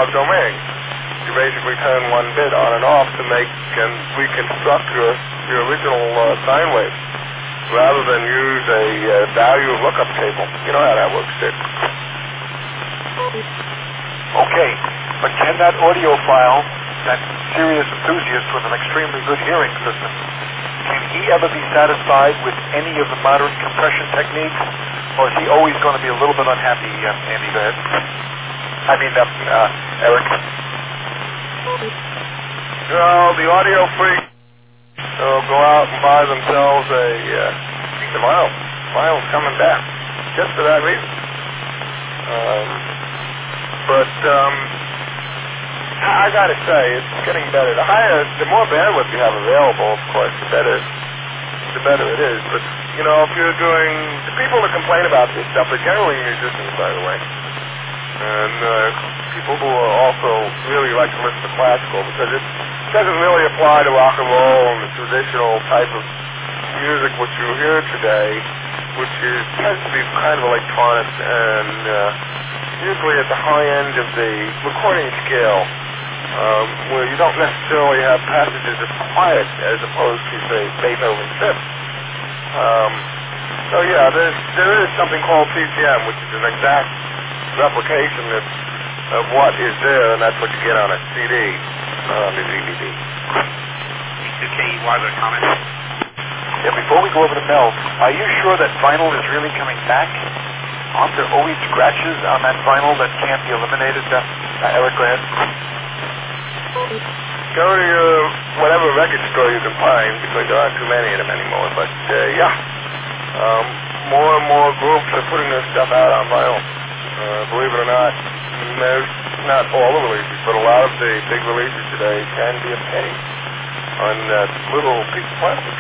analog domain. You basically turn one bit on and off to make and reconstruct your original sine wave, rather than use a value lookup table. You know how that works, Sid. Okay, but can that audiophile, that serious enthusiast with an extremely good hearing system, can he ever be satisfied with any of the modern compression techniques, or is he always going to be a little bit unhappy, Andy? Go ahead. I mean, Eric. The audio freak will go out and buy themselves a piece of vinyl. Vinyl's coming back, just for that reason. But I gotta say, it's getting better. The more bandwidth you have available, of course, the better it is. But, you know, if you're doing, the people that complain about this stuff are generally musicians, by the way. And people who are also really like to listen to classical, because it doesn't really apply to rock and roll and the traditional type of music which you hear today, which tends to be kind of electronic and usually at the high end of the recording scale, where you don't necessarily have passages of quiet as opposed to, say, Beethoven's Fifth. So yeah, there is something called PCM, which is an exact replication of what is there, and that's what you get on a CD, on the DVD. Okay, Weiler, comment? Yeah, before we go over to Mel, are you sure that vinyl is really coming back? Aren't there always scratches on that vinyl that can't be eliminated? Eric, go ahead. Go to whatever record store you can find, because there aren't too many of them anymore. But more and more groups are putting this stuff out on vinyl. Believe it or not, there's not all the releases, but a lot of the big releases today can be obtained on that little piece of plastic.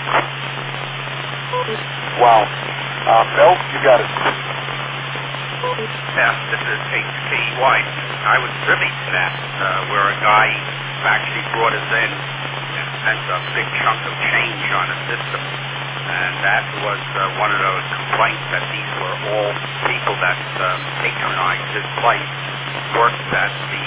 Wow. Mel, you got it. Yeah, this is H.K. White. I was privy to that, where a guy actually brought us in and spent a big chunk of change on a system. And that was one of those complaints that these were all people that patronized his place, worked at the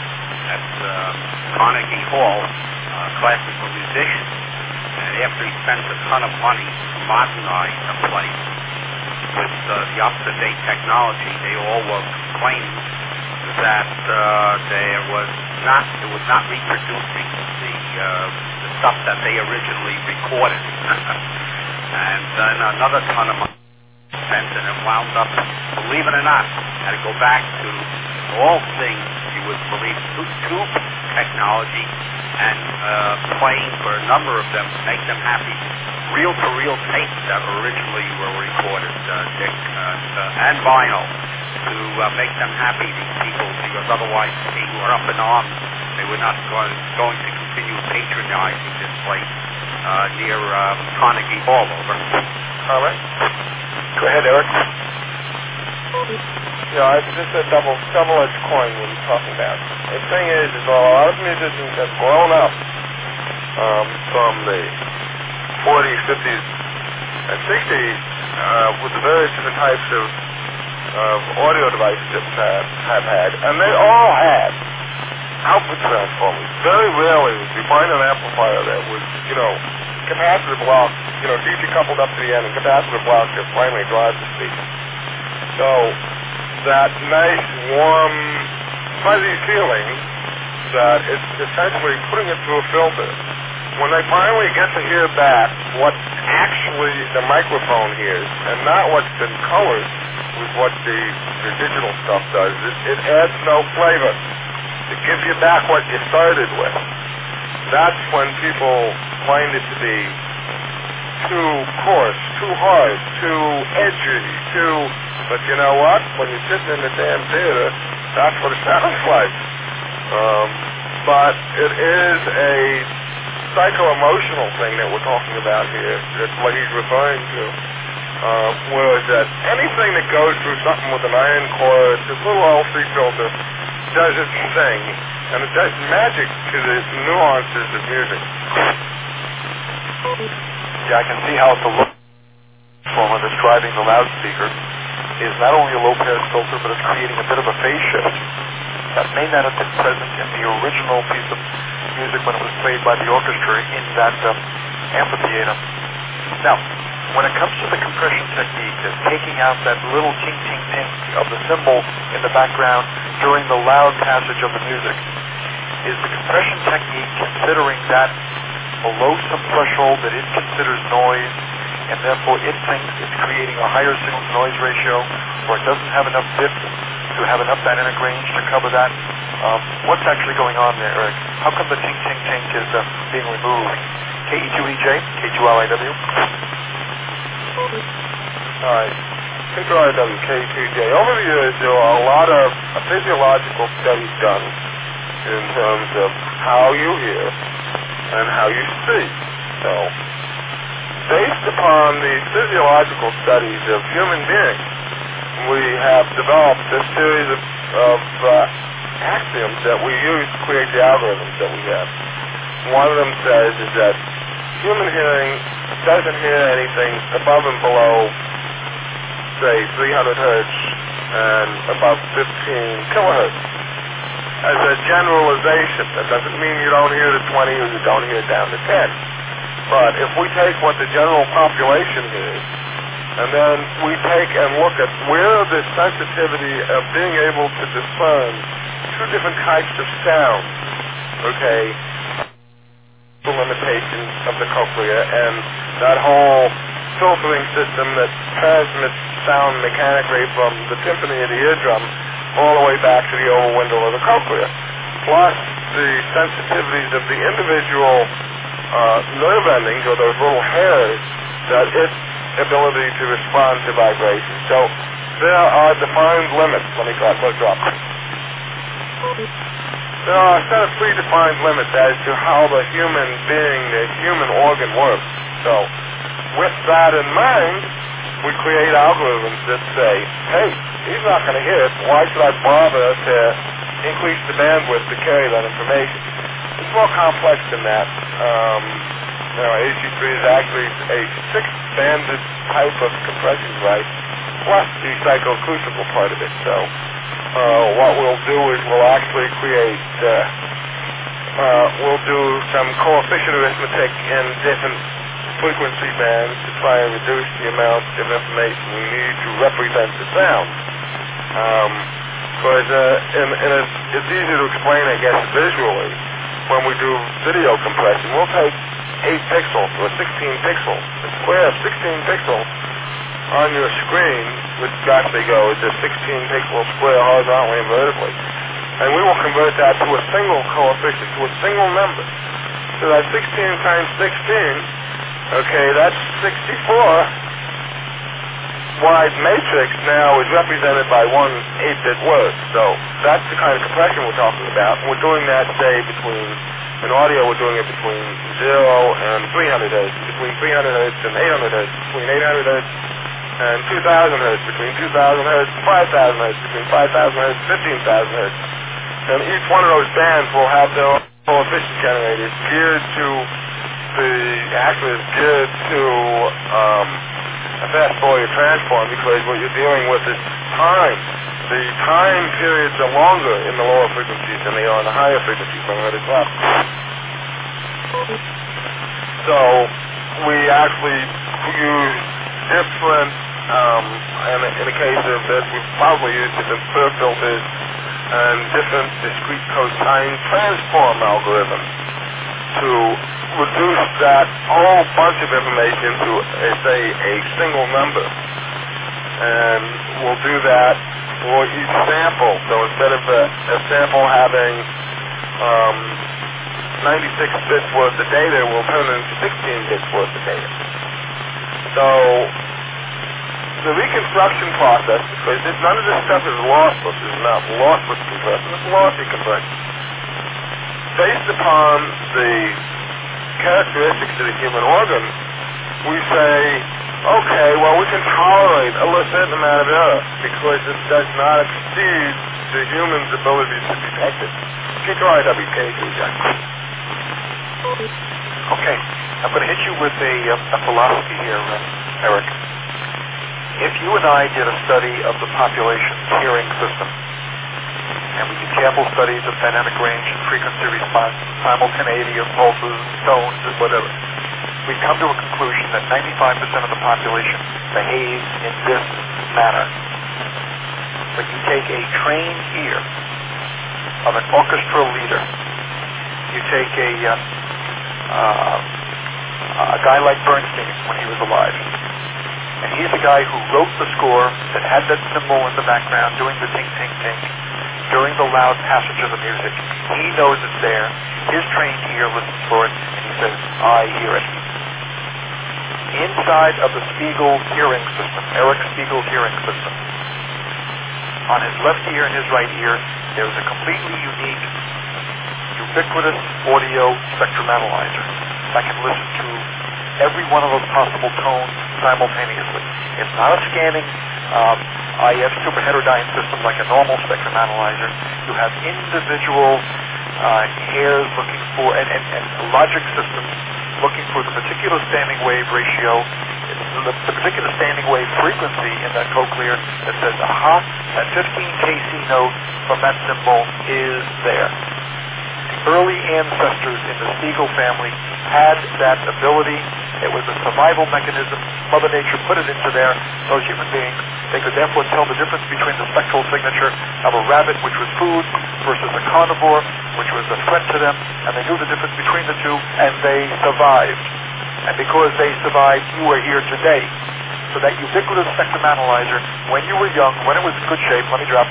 Carnegie Hall, classical musicians. And after he spent a ton of money to modernize the place with the up-to-date technology, they all were complaining that it was not reproducing the stuff that they originally recorded. And then another ton of money spent, and it wound up, believe it or not, had to go back to all things you would believe, tube technology, and playing for a number of them to make them happy. Reel-to-reel tapes that originally were recorded, Dick, and vinyl, to make them happy, these people, because otherwise they were up in arms. They were not going to continue patronizing this place near Carnegie Hall. Over. All right. Go ahead, Eric. It's just a double-edged coin when you're talking about. The thing is a lot of musicians have grown up from the 40s, 50s, and 60s with the various different types of audio devices that have had, and they all had output transformers. Very rarely would you find an amplifier that was, capacitor block, DC coupled up to the end, and capacitor block that finally drives the speaker. So that nice, warm, fuzzy feeling that it's essentially putting it through a filter. When they finally get to hear back what actually the microphone hears, and not what's been colored with what the digital stuff does, it adds no flavor. It gives you back what you started with. That's when people find it to be too coarse, too hard, too edgy, but you know what? When you're sitting in the damn theater, that's what it sounds like. But it is a psycho-emotional thing that we're talking about here. That's what he's referring to. Whereas that anything that goes through something with an iron core, this little LC filter, does its thing, and it does magic to the nuances of music. Yeah, I can see how the low transformer that's driving the loudspeaker is not only a low-pass filter, but it's creating a bit of a phase shift. that may not have been present in the original piece of music when it was played by the orchestra in that amphitheater. Now, when it comes to the compression technique, taking out that little ting-ting-ting of the cymbal in the background during the loud passage of the music, is the compression technique considering that below some threshold that it considers noise, and therefore it thinks it's creating a higher signal-to-noise ratio, or it doesn't have enough dip to have enough dynamic range to cover that? What's actually going on there, Eric? How come the ting-ting-ting is being removed? KE2EJ, K2RIW. All right. K2RIW, K2J. Over the years, there are a lot of physiological studies done in terms of how you hear and how you see. So, based upon the physiological studies of human beings, we have developed a series of axioms that we use to create the algorithms that we have. One of them says is that human hearing doesn't hear anything above and below, say, 300 hertz and above 15 kilohertz. As a generalization, that doesn't mean you don't hear the 20 or you don't hear down to 10. But if we take what the general population hears, and then we take and look at where the sensitivity of being able to discern two different types of sound, okay, the limitation of the cochlea and that whole filtering system that transmits sound mechanically from the tympani of the eardrum all the way back to the oval window of the cochlea, plus the sensitivities of the individual nerve endings, or those little hairs, that its ability to respond to vibration. So there are defined limits. Let me drop. There are a set of predefined limits as to how the human being, the human organ works. So with that in mind, we create algorithms that say, hey, he's not going to hear it. Why should I bother to increase the bandwidth to carry that information? It's more complex than that. AG3 is actually a 6-banded type of compression device, plus the psycho-crucible part of it. So what we'll do is we'll actually create, we'll do some coefficient arithmetic in different frequency bands to try and reduce the amount of information we need to represent the sound. Because it's easy to explain, I guess, visually. When we do video compression, we'll take 8 pixels or 16 pixels, a square of 16 pixels on your screen, which actually goes a 16-pixel square horizontally and vertically, and we will convert that to a single coefficient, to a single number. So that 16 times 16, okay, that's 64 wide matrix now is represented by one 8-bit word. So that's the kind of compression we're talking about. We're doing that, say, between, in audio, we're doing it between 0 and 300 hertz, between 300 hertz and 800 hertz, between 800 hertz and 2,000 hertz, between 2,000 hertz and 5,000 hertz, between 5,000 hertz and 15,000 hertz. And each one of those bands will have their own coefficient generators geared to a fast Fourier transform, because what you're dealing with is time. The time periods are longer in the lower frequencies than they are in the higher frequencies when we're at the top. So we actually use different, and in the case of this, we probably use different FIR filters and different discrete cosine transform algorithms to reduce that whole bunch of information to, say, a single number. And we'll do that for each sample. So instead of a sample having 96 bits worth of data, we'll turn it into 16 bits worth of data. So the reconstruction process, because none of this stuff is lossless, it's not lossless compression, it's lossy compression. Based upon the characteristics of the human organ, we say, okay, well, we can tolerate a certain amount of error because it does not exceed the human's ability to detect it. Okay, I'm going to hit you with a philosophy here, Eric. If you and I did a study of the population's hearing system, and we did careful studies of dynamic range and frequency response, simultaneity of pulses, tones, and whatever, we come to a conclusion that 95% of the population behaves in this manner. But you take a trained ear of an orchestral leader, you take a guy like Bernstein when he was alive, and he's the guy who wrote the score that had that cymbal in the background doing the ting, ting, ting during the loud passage of the music. He knows it's there. His trained ear listens for it, and he says, I hear it. Inside of the Spiegel hearing system, Eric Spiegel's hearing system, on his left ear and his right ear, there's a completely unique, ubiquitous audio spectrum analyzer that can listen to every one of those possible tones simultaneously. It's not a scanning IF superheterodyne system like a normal spectrum analyzer. You have individual hairs looking for, and logic systems looking for the particular standing wave ratio, the particular standing wave frequency in that cochlear that says, aha, that 15 kC note from that cymbal is there. The early ancestors in the Spiegel family had that ability. It was a survival mechanism. Mother Nature put it into there. Those human beings, they could therefore tell the difference between the spectral signature of a rabbit, which was food, versus a carnivore, which was a threat to them, and they knew the difference between the two, and they survived. And because they survived, you are here today. So that ubiquitous spectrum analyzer, when you were young, when it was in good shape, let me drop,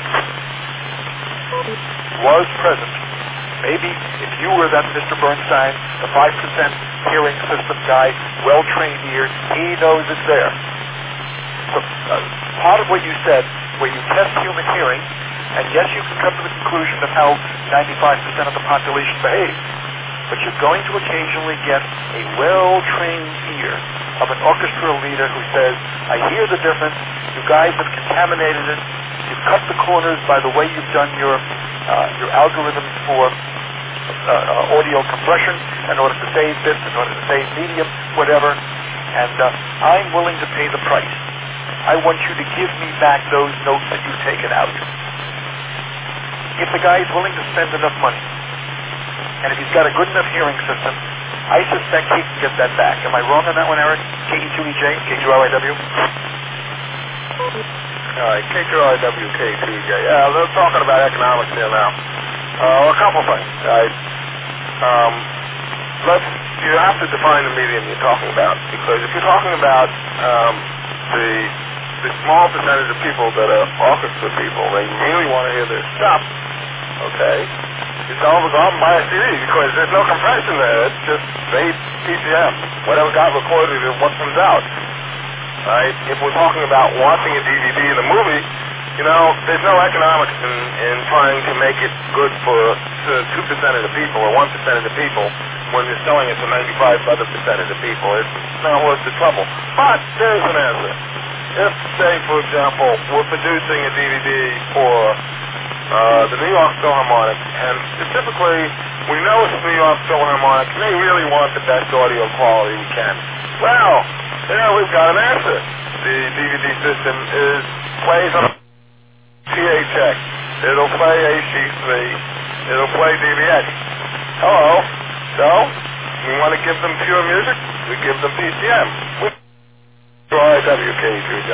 was present. Maybe if you were that Mr. Bernstein, the 5% hearing system guy, well-trained ear, he knows it's there. So part of what you said, where you test human hearing, and yes, you can come to the conclusion of how 95% of the population behaves, but you're going to occasionally get a well-trained ear of an orchestral leader who says, I hear the difference, you guys have contaminated it, you've cut the corners by the way you've done your algorithms for audio compression in order to save bits, in order to save medium, whatever, and I'm willing to pay the price. I want you to give me back those notes that you've taken out. If the guy is willing to spend enough money, and if he's got a good enough hearing system, I suspect he can get that back. Am I wrong on that one, Eric? KE2EJ, K2RIW? All right, K2RIW, K2EJ. Yeah, they're talking about economics here now. A couple things. Right? You have to define the medium you're talking about, because if you're talking about the small percentage of people that are orchestra people, they really want to hear their stuff, okay? You tell them to go out and buy a CD, because there's no compression there. It's just straight PCM. Whatever got recorded is what comes out. Right? If we're talking about watching a DVD in a movie, you know, there's no economics in trying to make it good for 2% of the people or 1% of the people when you're selling it to 95% of the people. It's not worth the trouble. But there's an answer. If, say, for example, we're producing a DVD for the New York Philharmonic, and specifically, we know it's the New York Philharmonic, and they really want the best audio quality we can. Well, there we've got an answer. The DVD system plays on PHX. It'll play AC3. It'll play DVX. Hello. So, we want to give them pure music, we give them PCM. IWK2EJ.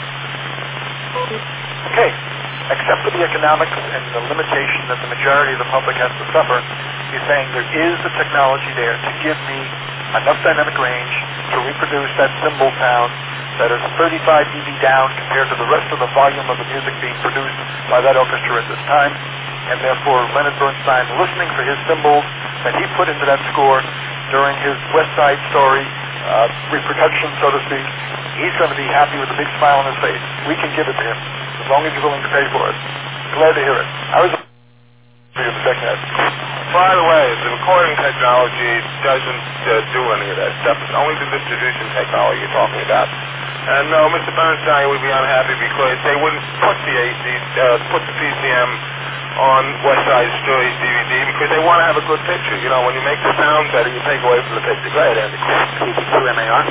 Okay. Except for the economics and the limitation that the majority of the public has to suffer, he's saying there is the technology there to give me enough dynamic range to reproduce that cymbal sound that is 35 dB down compared to the rest of the volume of the music being produced by that orchestra at this time, and therefore Leonard Bernstein, listening for his cymbals that he put into that score during his West Side Story reproduction, so to speak, he's going to be happy with a big smile on his face. We can give it to him, as long as he's willing to pay for it. Glad to hear it. I was expecting that. By the way, the recording technology doesn't do any of that stuff. It's only the distribution technology you're talking about. And no, Mr. Bernstein would be unhappy because they wouldn't put the PCM on West Side Story's DVD because they want to have a good picture. You know, when you make the sound better, you take away from the picture. Go ahead, Andy. MER.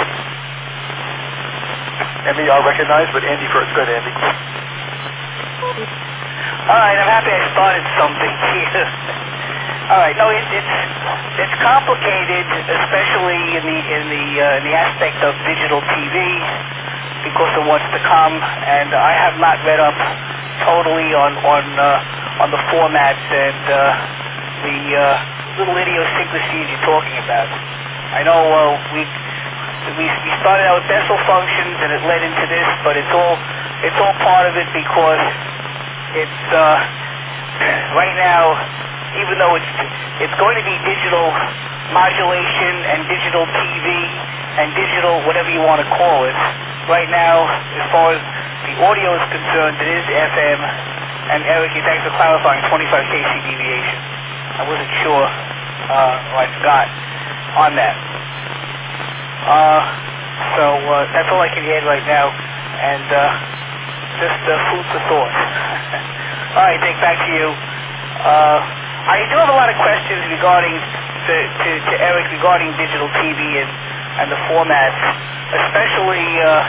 MER recognized, but Andy first. Go ahead, Andy. All right, I'm happy I started something here. All right, no, it's complicated, especially in the aspect of digital TV, because of what's to come, and I have not read up totally on the formats and the little idiosyncrasies you're talking about. I know we started out with decimal functions and it led into this, but it's all part of it because it's right now, even though it's going to be digital modulation and digital TV and digital whatever you want to call it. Right now, as far as the audio is concerned, it is FM. And Eric, thanks for clarifying 25 kc deviation. I wasn't sure, or I forgot on that. So that's all I can add right now, and just food for thought. All right, Dick, back to you. I do have a lot of questions regarding to Eric regarding digital TV and the formats, especially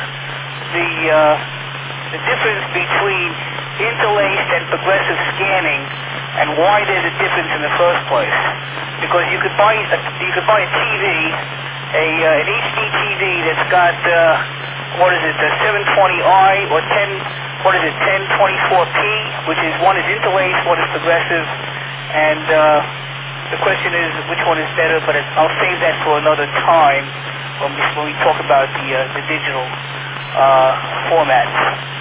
the difference between interlaced and progressive scanning, and why there's a difference in the first place. Because you could buy a TV, an HD TV that's got the 720i or 1024p, which is one is interlaced, one is progressive, and the question is which one is better. But I'll save that for another time when we talk about the digital formats.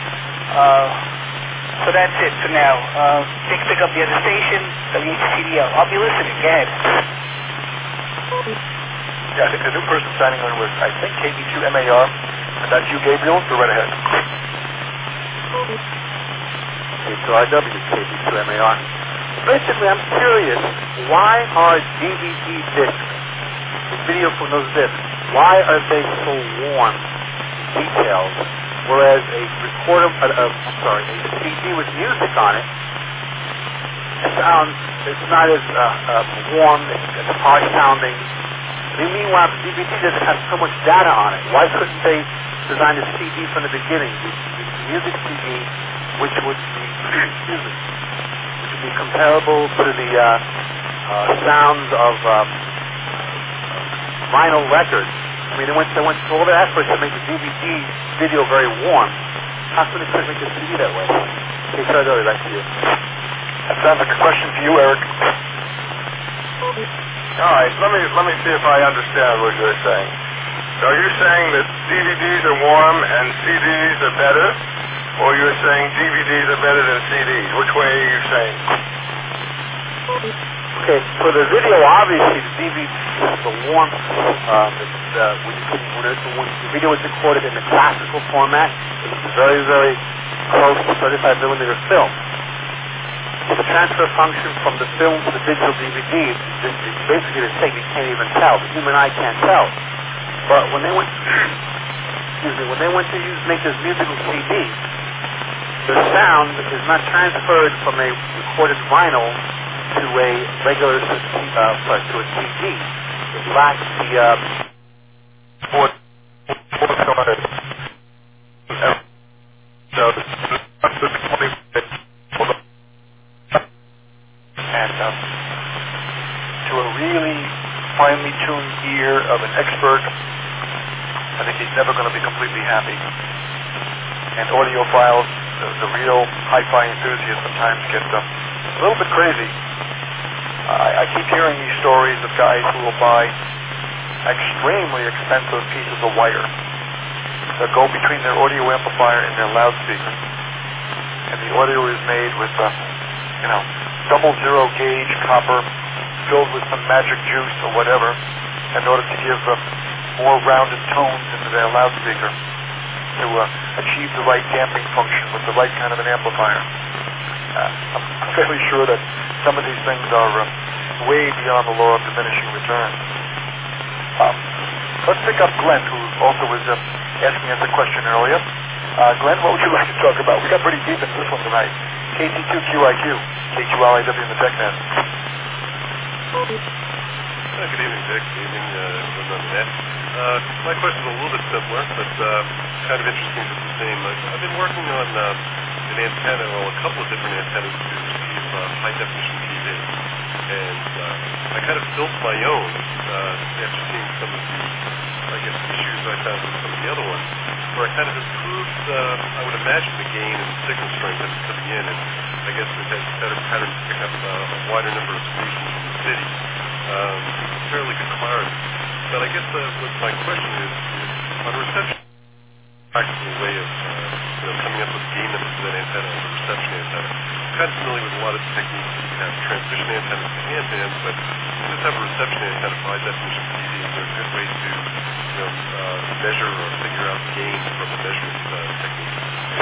So that's it for now. Pick up the other station, WHCDL. I'll be listening. Go ahead. Yeah, I think the new person signing on was, I think, KB2MAR. And that's you, Gabriel. Go right ahead. K2RW, KB2MAR. Basically, I'm curious, why are DVD discs, the video from those discs, why are they so warm, detailed, whereas a CD with music on it, it's not as warm, it's harsh sounding. Meanwhile, the DVD doesn't have so much data on it. Why couldn't they design a CD from the beginning, the music CD, which would be comparable to the sounds of vinyl records? I mean, they went through all the efforts to make the DVD video very warm. How come they couldn't make the CD that way? Okay, sorry, back to you. That sounds like a question for you, Eric. All right, let me see if I understand what you're saying. So are you saying that DVDs are warm and CDs are better? Or you're saying DVDs are better than CDs? Which way are you saying? Okay, for the video, obviously, the DVD, the warmth, when the video is recorded in the classical format, it's very, very close to 35 millimeter film. So the transfer function from the film to the digital DVD is basically the same. You can't even tell. The human eye can't tell. But when they went, to make this musical CD, the sound is not transferred from a recorded vinyl to a regular to a CD. It lacks the and to a really finely tuned ear of an expert, I think he's never going to be completely happy. And audiophiles, the real hi-fi enthusiasts, sometimes get a little bit crazy. I keep hearing these stories of guys who will buy extremely expensive pieces of wire that go between their audio amplifier and their loudspeaker. And the audio is made with, 00 gauge copper filled with some magic juice or whatever in order to give more rounded tones into their loudspeaker to achieve the right damping function with the right kind of an amplifier. I'm fairly sure that some of these things are way beyond the law of diminishing returns. Let's pick up Glenn, who also was asking us a question earlier. Glenn, what would you like to talk about? We got pretty deep into this one tonight. KC2QIQ, KQLIW in the TechNet. Good evening, Dick. Good evening, everyone on the net. My question is a little bit simpler, but kind of interesting just the same. I've been working on an antenna, well, a couple of different antennas to receive high-definition TV. And I kind of built my own after seeing some of the, I guess, issues I found with some of the other ones, where I kind of improved, I would imagine, the gain and signal strength that was coming in, and I guess it had better patterns to pick up a wider number of stations in the city, fairly good clarity. But I guess what my question is on reception, practical way of coming up with gain numbers for that antenna, the reception antenna. I'm kind of familiar with a lot of techniques that you have transmission antennas to handbands, but you just have a reception antenna for high-definition TV. Is there a good way to measure or figure out gain from the measurement technique?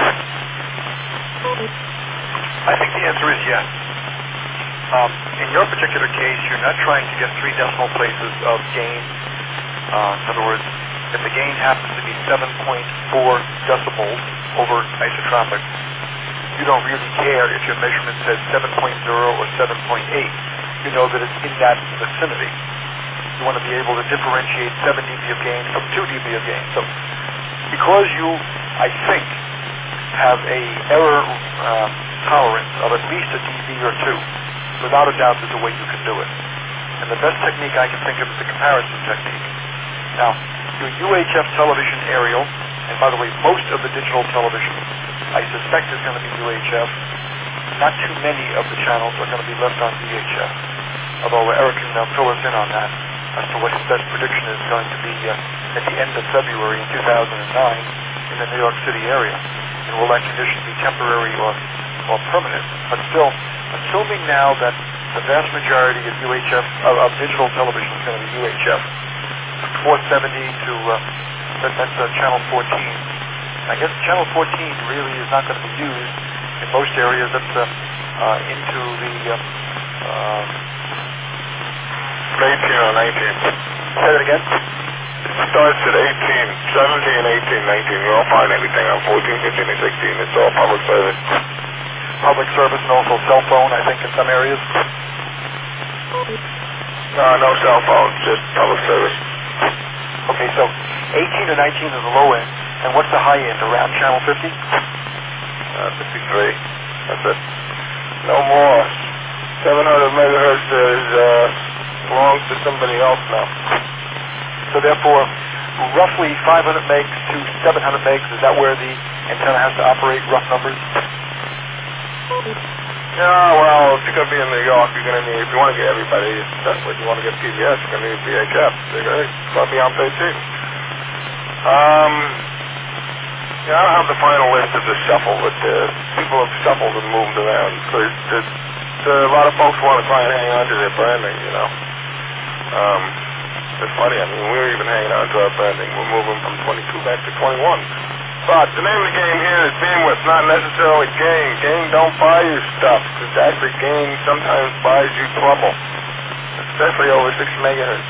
I think the answer is yes. In your particular case, you're not trying to get 3 decimal places of gain. In other words, if the gain happens to be 7.4 decibels over isotropic, you don't really care if your measurement says 7.0 or 7.8. You know that it's in that vicinity. You want to be able to differentiate 7 dB of gain from 2 dB of gain. So because you, I think, have a error tolerance of at least a dB or 2, without a doubt there's a way you can do it. And the best technique I can think of is the comparison technique. Now, your UHF television aerial, and by the way, most of the digital television, I suspect is going to be UHF. Not too many of the channels are going to be left on VHF, although Eric can fill us in on that as to what his best prediction is going to be at the end of February in 2009 in the New York City area. And will that condition be temporary or permanent? But still, assuming now that the vast majority of UHF, of digital television is going to be UHF, 470 to, that's channel 14. I guess channel 14 really is not going to be used in most areas. That's into the 18 or 19. Say that again? It starts at 18, 17, 18, 19. You won't find anything on 14, 15, and 16. It's all public service. Public service and also cell phone, I think, in some areas. No cell phones, just public service. Okay, so 18 or 19 is the low end, and what's the high end, around channel 50? 53. That's it. No more. 700 megahertz belongs to somebody else now. So therefore, roughly 500 megs to 700 megs, is that where the antenna has to operate, rough numbers? Yeah, well, if you're going to be in New York, you're going to need, if you want to get everybody, especially if you want to get PBS, you're going to need VHF. It's going to be on 13. I don't have the final list of the shuffle, but people have shuffled and moved around. A lot of folks want to try and hang on to their branding, It's funny, I mean, we're even hanging on to our branding. We're moving from 22 back to 21. But the name of the game here is bandwidth, not necessarily gain. Gain don't buy you stuff, because actually gain sometimes buys you trouble, especially over 6 megahertz.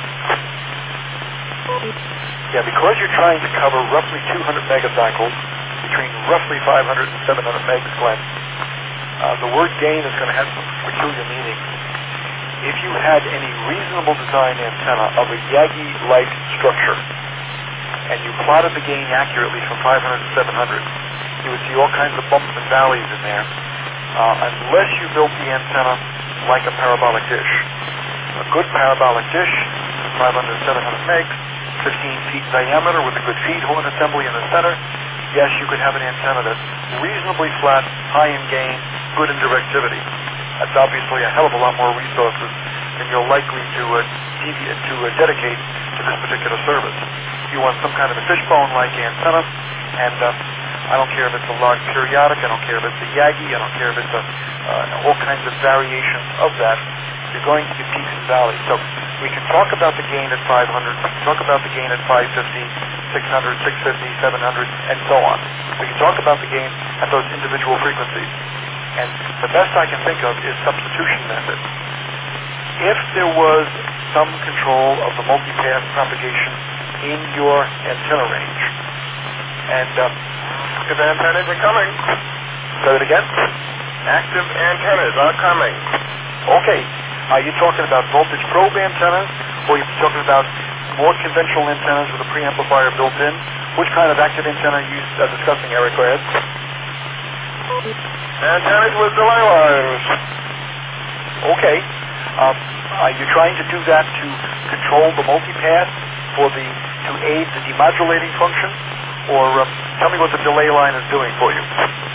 Yeah, because you're trying to cover roughly 200 megacycles between roughly 500 and 700 megs, Glenn, the word gain is going to have some peculiar meaning. If you had any reasonable design antenna of a Yagi-like structure, and you plotted the gain accurately from 500 to 700, you would see all kinds of bumps and valleys in there, unless you built the antenna like a parabolic dish. A good parabolic dish, 500 to 700 megs, 15 feet diameter with a good feed horn assembly in the center. Yes, you could have an antenna that's reasonably flat, high in gain, good in directivity. That's obviously a hell of a lot more resources than you're likely to dedicate to this particular service. You want some kind of a fishbone-like antenna, and I don't care if it's a log periodic, I don't care if it's a Yagi, I don't care if it's all kinds of variations of that. You're going to get peaks and valleys. So we can talk about the gain at 500, we can talk about the gain at 550, 600, 650, 700, and so on. We can talk about the gain at those individual frequencies. And the best I can think of is substitution method. If there was some control of the multipath propagation in your antenna range, and Active antennas are coming. say it again? Active antennas are coming. Okay. Are you talking about voltage probe antennas, or are you talking about more conventional antennas with a preamplifier built in? Which kind of active antenna are you discussing, Eric? Go ahead. Antennas with delay lines. Okay. Are you trying to do that to control the multipath to aid the demodulating function? Or tell me what the delay line is doing for you.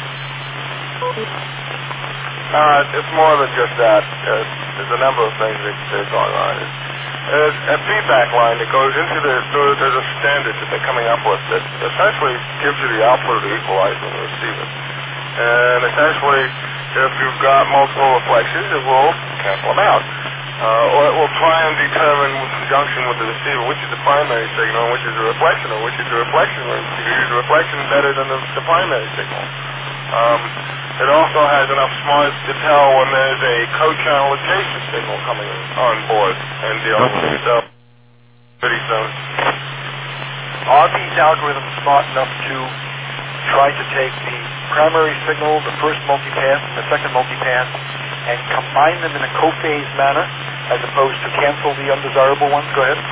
It's more than just that. There's a number of things that are going on. There's a feedback line that goes into there's a standard that they're coming up with that essentially gives you the output of the equalizer and the receiver. And essentially, if you've got multiple reflections, it will cancel them out. Or it will try and determine, in conjunction with the receiver, which is the primary signal and which is the reflection, or which is the reflection. You use the reflection better than the primary signal. It also has enough smarts to tell when there's a co-channel adjacent signal coming on board and dealing with it. So, pretty soon. Are these algorithms smart enough to try to take the primary signal, the first multipath, and the second multipath, and combine them in a co-phase manner, as opposed to cancel the undesirable ones? Go ahead.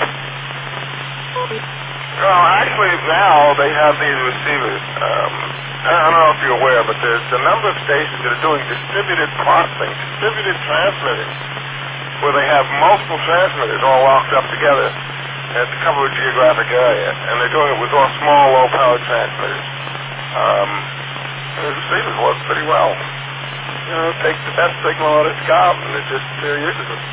Well, actually, now they have these receivers. I don't know if you're aware, but there's a number of stations that are doing distributed processing, distributed transmitting, where they have multiple transmitters all locked up together to cover a geographic area, and they're doing it with all small, low-power transmitters. The receivers work pretty well. It takes the best signal out it's got, and it just uses it.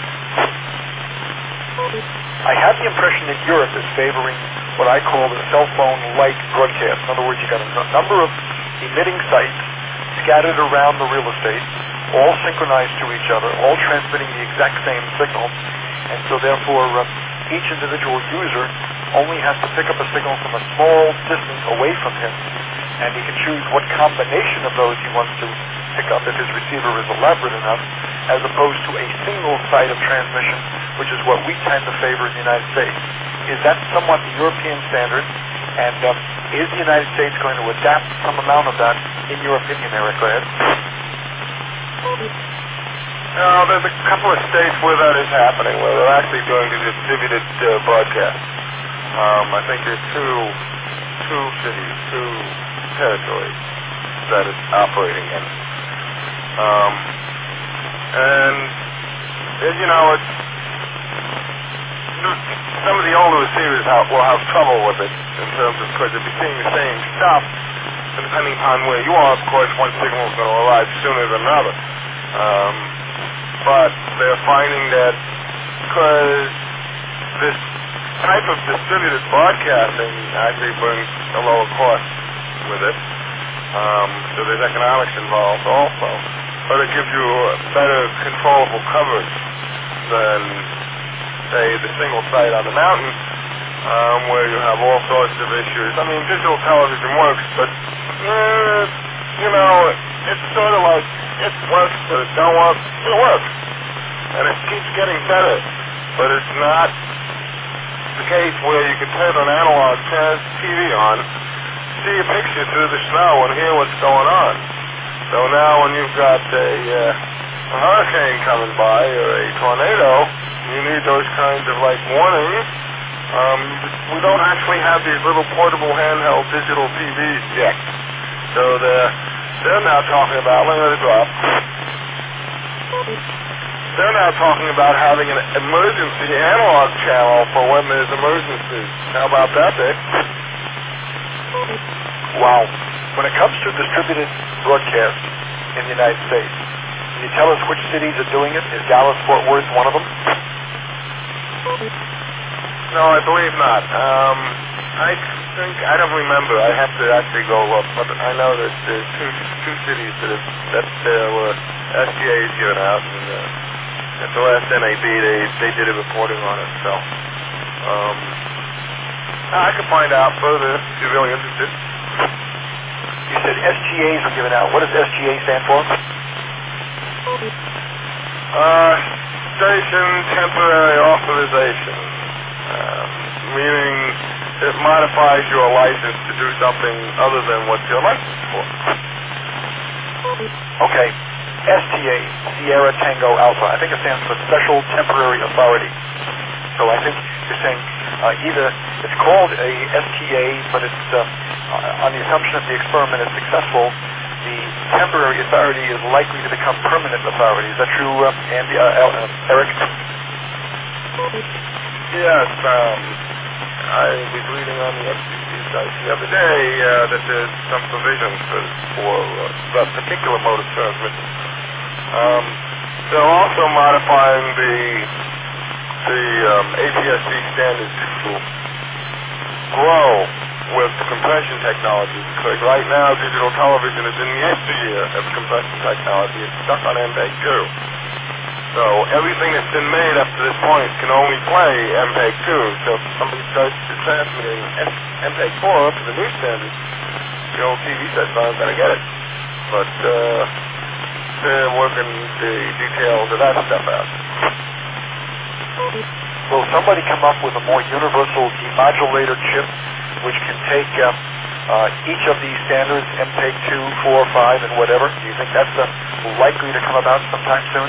I have the impression that Europe is favoring what I call the cell phone-like broadcast. In other words, you've got a number of emitting sites scattered around the real estate, all synchronized to each other, all transmitting the exact same signal, and so therefore each individual user only has to pick up a signal from a small distance away from him, and he can choose what combination of those he wants to pick up if his receiver is elaborate enough, as opposed to a single site of transmission, which is what we tend to favor in the United States. Is that somewhat the European standard? And is the United States going to adapt some amount of that, in your opinion, Eric? Go ahead. There's a couple of states where that is happening, where they're actually doing the distributed broadcast. I think there's two cities, two territories that it's operating in. It's some of the older receivers will have trouble with it in terms of, because they'll be seeing the same stuff, and depending upon where you are, of course, one signal is going to arrive sooner than another. But they're finding that because this type of distributed broadcasting actually brings a lower cost with it, so there's economics involved also, but it gives you a better controllable coverage than, say, the single site on the mountain, where you have all sorts of issues. I mean, digital television works, but, it's sort of like, it works, but it don't work. It works. And it keeps getting better, but it's not the case where you can turn an analog TV on, see a picture through the snow, and hear what's going on. So now when you've got a hurricane coming by, or a tornado, you need those kinds of warnings. We don't actually have these little portable handheld digital TVs yet. So they're now talking about, let me drop. They're now talking about having an emergency analog channel for when there's emergencies. How about that, Dick? Wow. When it comes to distributed broadcast in the United States, can you tell us which cities are doing it? Is Dallas-Fort Worth one of them? No, I believe not. I don't remember. I have to actually go look, but I know that there's two cities that were SGA's given out, and at the last NAB they did a reporting on it. So I can find out further if you're really interested. You said SGA's were given out. What does SGA stand for? Station Temporary Authorization, meaning it modifies your license to do something other than what you're licensed for. Okay. STA, Sierra Tango Alpha. I think it stands for Special Temporary Authority. So I think you're saying either it's called a STA, but it's on the assumption that the experiment is successful, the temporary authority is likely to become permanent authority. Is that true, Andy, Eric? Yes, I was reading on the FCC site the other day that there's some provisions for that particular mode of transmission. They're also modifying the ATSC standards to grow with compression technology, because right now digital television is in the yesteryear of compression technology. It's stuck on MPEG-2. So everything that's been made up to this point can only play MPEG-2. So if somebody starts transmitting MPEG-4 up to the new standards, the old TV sets aren't going to get it. But they're working the details of that stuff out. Will somebody come up with a more universal demodulator chip which can take each of these standards, MPEG-2, 4, 5, and whatever? Do you think that's likely to come about sometime soon?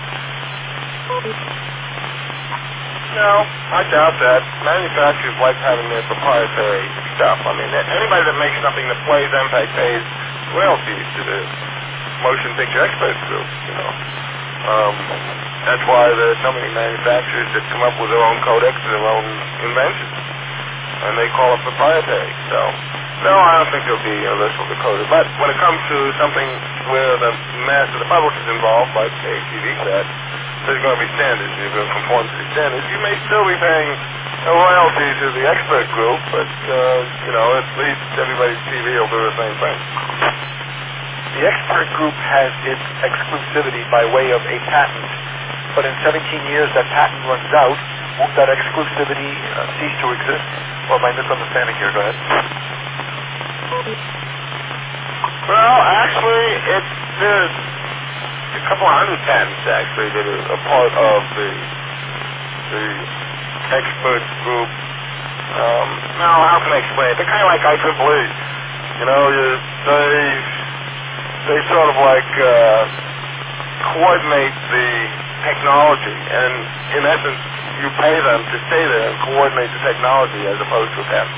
No, I doubt that. Manufacturers like having their proprietary stuff. I mean, anybody that makes something that plays MPEG pays royalties to the Motion Picture Experts Group, you know. That's why there's so many manufacturers that come up with their own codecs and their own inventions, and they call it proprietary. So, no, I don't think there'll be universal decoder. But when it comes to something where the mass of the public is involved, like a TV set, there's going to be standards. You're going to conform to the standards. You may still be paying a royalty to the expert group, but, at least everybody's TV will do the same thing. The expert group has its exclusivity by way of a patent, but in 17 years that patent runs out. Won't that exclusivity cease to exist? Or am I misunderstanding here? Go ahead. Well, actually, there's a couple of hundred patents, actually, that are a part of the expert group. Now, how can I explain it? They're kind of like IEEE. They sort of like coordinate the technology, and in essence, you pay them to stay there and coordinate the technology as opposed to a patent.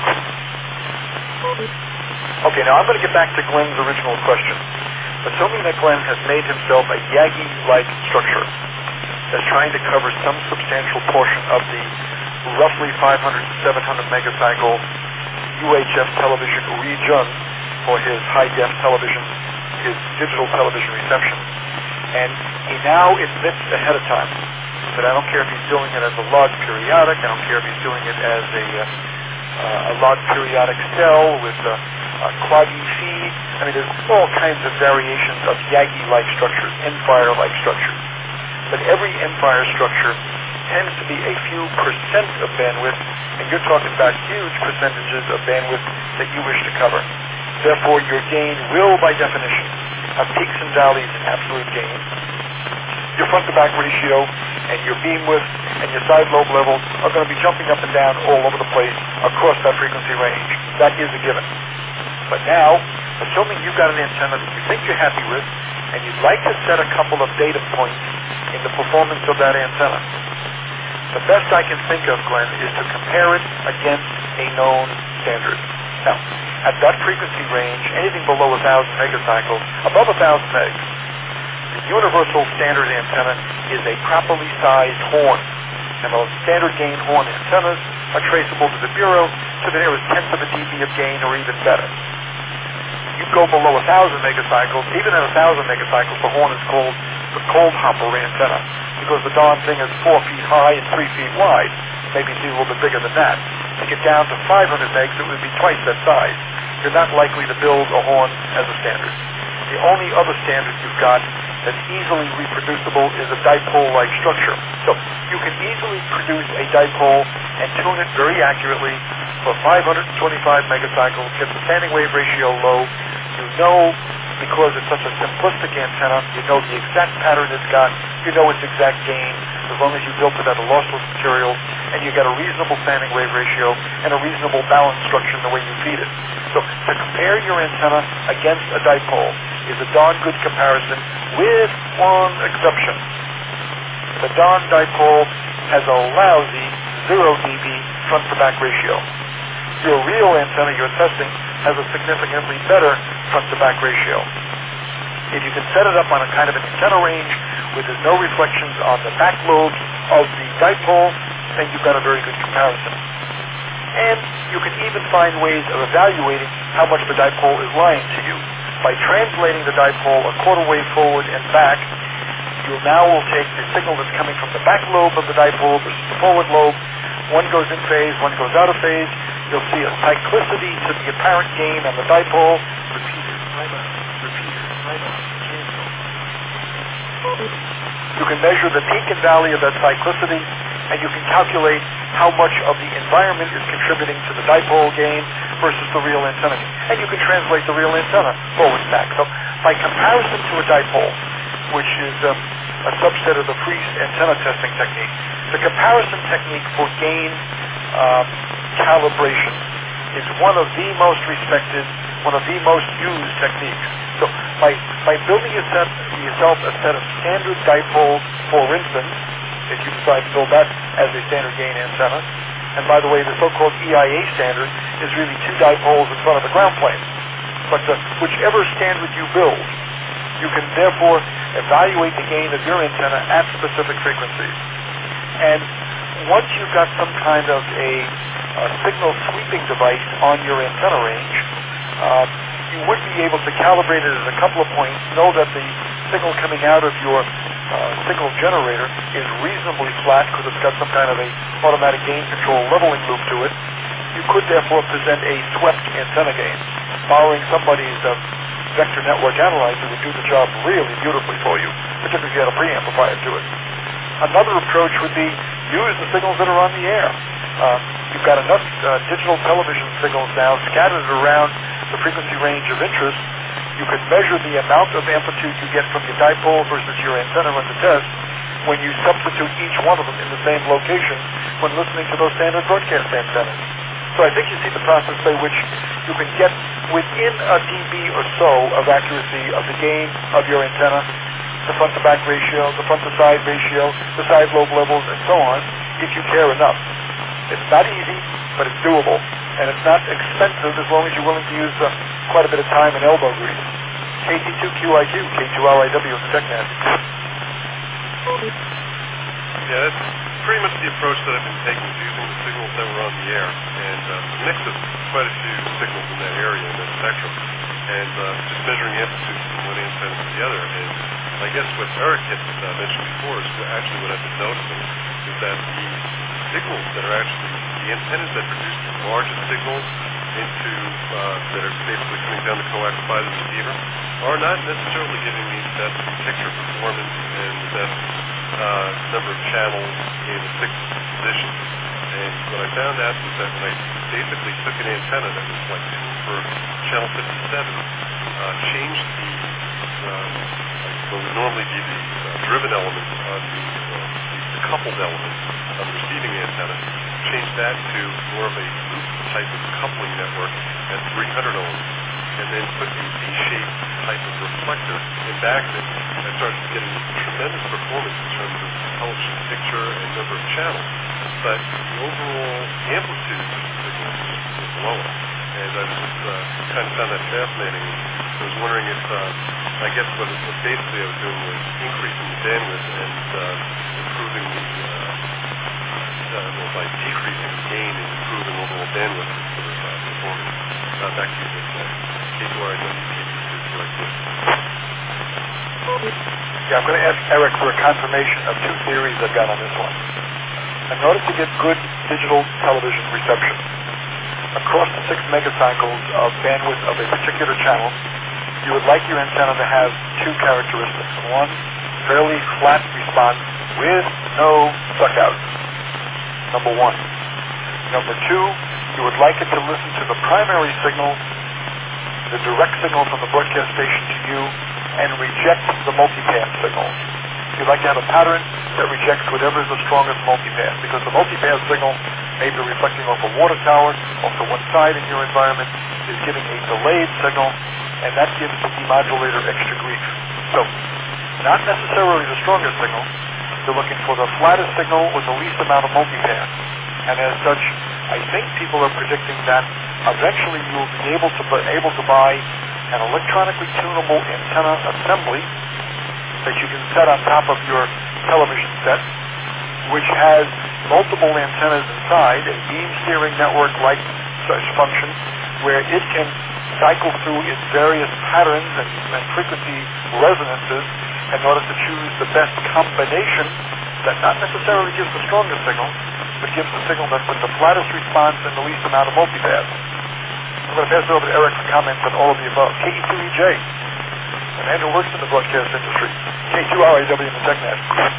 Okay, now I'm going to get back to Glenn's original question. Assuming that Glenn has made himself a Yagi-like structure that's trying to cover some substantial portion of the roughly 500 to 700 megacycle UHF television region for his high-def television, his digital television reception, and he now admits ahead of time that I don't care if he's doing it as a log periodic, I don't care if he's doing it as a log periodic cell with a cloggy feed. I mean, there's all kinds of variations of Yagi-like structures, Enfire-like structures. But every Enfire structure tends to be a few percent of bandwidth, and you're talking about huge percentages of bandwidth that you wish to cover. Therefore, your gain will, by definition, have peaks and valleys in absolute gain. Your front-to-back ratio and your beam width and your side lobe levels are going to be jumping up and down all over the place across that frequency range. That is a given. But now, assuming you've got an antenna that you think you're happy with, and you'd like to set a couple of data points in the performance of that antenna, the best I can think of, Glenn, is to compare it against a known standard. Now, at that frequency range, anything below 1,000 megacycles, above 1,000 megs, the universal standard antenna is a properly sized horn. And those standard gain horn antennas are traceable to the Bureau to the nearest tenth of a dB of gain or even better. You go below 1,000 megacycles, even at 1,000 megacycles, the horn is called the cold hopper antenna because the darn thing is 4 feet high and 3 feet wide. Maybe it's even a little bit bigger than that. To get down to 500 megs, it would be twice that size. You're not likely to build a horn as a standard. The only other standard you've got that's easily reproducible is a dipole-like structure. So you can easily produce a dipole and tune it very accurately for 525 megacycles, get the standing wave ratio low. You know, because it's such a simplistic antenna, you know the exact pattern it's got, you know its exact gain, as long as you built it out of lossless materials, and you get a reasonable standing wave ratio and a reasonable balance structure in the way you feed it. So to compare your antenna against a dipole is a darn good comparison, with one exception. The darn dipole has a lousy 0 dB front-to-back ratio. Your real antenna you're testing has a significantly better front-to-back ratio. If you can set it up on a kind of an antenna range where there's no reflections on the back lobes of the dipole, then you've got a very good comparison. And you can even find ways of evaluating how much the dipole is lying to you. By translating the dipole a quarter wave forward and back, you now will take the signal that's coming from the back lobe of the dipole versus the forward lobe. One goes in phase, one goes out of phase. You'll see a cyclicity to the apparent gain on the dipole. Repeater, time out, cancel. You can measure the peak and valley of that cyclicity, and you can calculate how much of the environment is contributing to the dipole gain versus the real antenna. And you can translate the real antenna forward and back. So by comparison to a dipole, which is a subset of the Friis antenna testing technique, the comparison technique for gain calibration is one of the most respected, one of the most used techniques. So by building yourself a set of standard dipoles, for instance, if you decide to build that as a standard gain antenna, and by the way, the so-called EIA standard is really two dipoles in front of the ground plane. But whichever standard you build, you can therefore evaluate the gain of your antenna at specific frequencies. And once you've got some kind of a signal sweeping device on your antenna range, you would be able to calibrate it at a couple of points, know that the signal coming out of your signal generator is reasonably flat because it's got some kind of a automatic gain control leveling loop to it. You could therefore present a swept antenna gain. Borrowing somebody's vector network analyzer would do the job really beautifully for you, particularly if you had a preamplifier to it. Another approach would be use the signals that are on the air. You've got enough digital television signals now scattered around the frequency range of interest. You could measure the amount of amplitude you get from your dipole versus your antenna under test when you substitute each one of them in the same location when listening to those standard broadcast antennas. So I think you see the process by which you can get within a dB or so of accuracy of the gain of your antenna, the front to back ratio, the front to side ratio, the side lobe levels, and so on, if you care enough. It's not easy, but it's doable. And it's not expensive as long as you're willing to use quite a bit of time and elbow grease. KT2QIQ, K2LIW in the TechNet. Yeah, that's pretty much the approach that I've been taking, using the signals that were on the air, and a mix of quite a few signals in that area, in that spectrum, and just measuring amplitude from one antenna to the other. And I guess what Eric had mentioned before is actually what I've been noticing is that the signals that are actually the antennas that produce the largest signals into that are basically coming down the coax by the receiver are not necessarily giving me the best picture performance and the best number of channels in a fixed position. And what I found out was that when I basically took an antenna that was like tuned for channel 57, changed what would normally be the driven element on the coupled element on the receiving antenna, changed that to more of a loop type of coupling network at 300 ohms, and then put a V-shaped type of reflector and backed it. I started getting tremendous performance in terms of television picture and number of channels, but the overall amplitude of the signal was lower. And I was just kind of found that fascinating. I was wondering if, I guess what basically I was doing was increasing the bandwidth and improving the by decreasing the gain and improving overall bandwidth for the performance. Back to you with K2RIW, K2QIQ. Yeah, I'm going to ask Eric for a confirmation of two theories I've got on this one. In order to get good digital television reception across the 6 megacycles of bandwidth of a particular channel, you would like your antenna to have two characteristics. One, fairly flat response with no suckouts. Number one. Number two, you would like it to listen to the primary signal, the direct signal from the broadcast station to you, and reject the multipath signals. You'd like to have a pattern that rejects whatever is the strongest multipath, because the multipath signal may be reflecting off a water tower, off to one side in your environment, is giving a delayed signal, and that gives the demodulator extra grief. So, not necessarily the strongest signal. They're looking for the flattest signal with the least amount of multipath. And as such, I think people are predicting that eventually you will be able to buy an electronically tunable antenna assembly that you can set on top of your television set, which has multiple antennas inside, a beam steering network like such function, where it can cycle through its various patterns and frequency resonances in order to choose the best combination that not necessarily gives the strongest signal, but gives the signal that with the flattest response and the least amount of multipass. I'm going to pass it over to Eric for comments on all of the above. KE2EJ, a man who works in the broadcast industry. K2RAW in the TechNet.